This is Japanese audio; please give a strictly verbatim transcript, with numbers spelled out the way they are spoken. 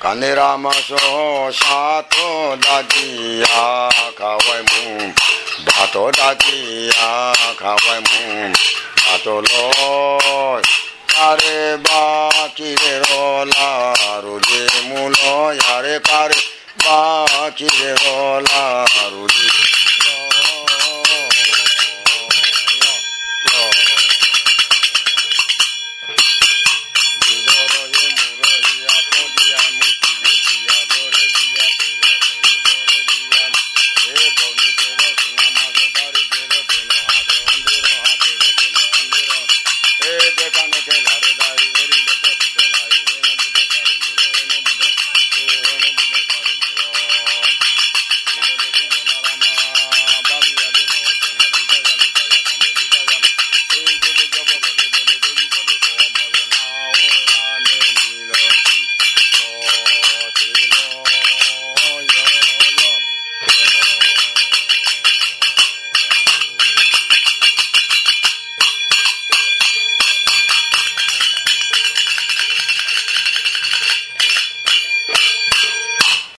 金ラマショシャトダジヤカワイムンダトダジヤカワイムンダトロイカレバキレロラルディムロヤレカレバキレロラルディ